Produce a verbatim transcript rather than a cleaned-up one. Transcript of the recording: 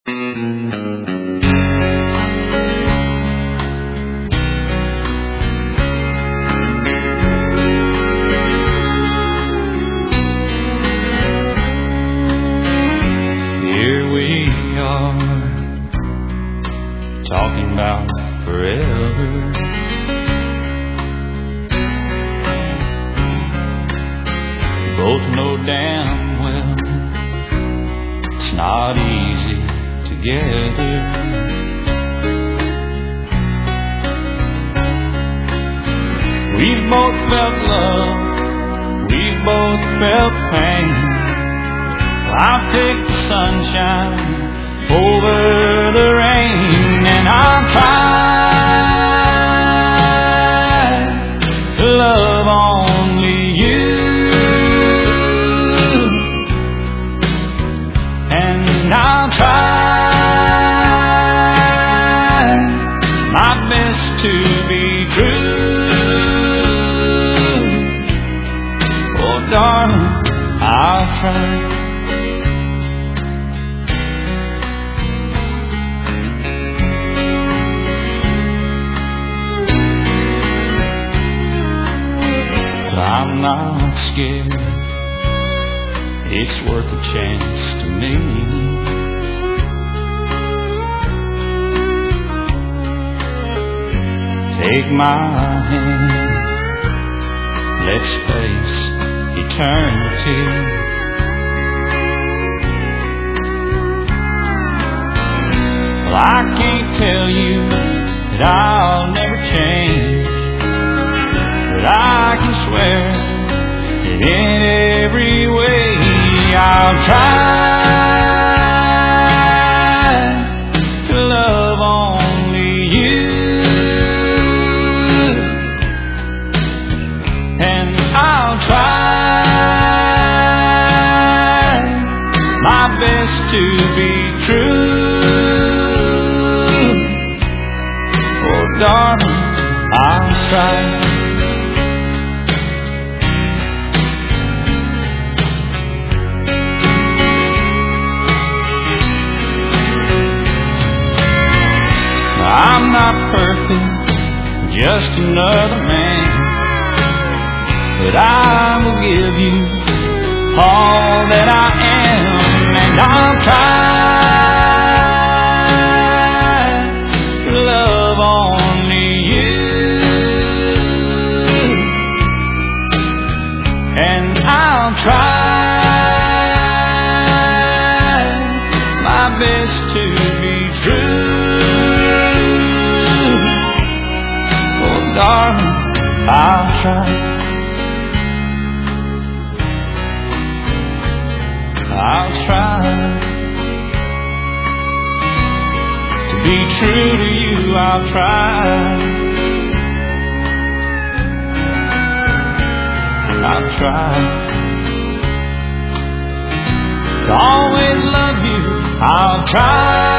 Talking about forever. We both know damn well it's not easy together. We've both felt love, we've both felt pain. I'll take the sunshine over the rain, and I'll try to love only you, and I'll try my best to be true. Oh darling, I'll try. I'm not scared, it's worth a chance to me. Take my hand, let's face eternity. Well, I can't tell you that I'll never change, but I can swear that in every way I'll try to love only you, and I'll try my best to be true. Oh darling, I'll try. I'm not perfect, just another man, but I will give you all that I am, and I'll try to love only you, and I'll try my best to be true. Darling, I'll try. I'll try to be true to you. I'll try. I'll try to always love you. I'll try.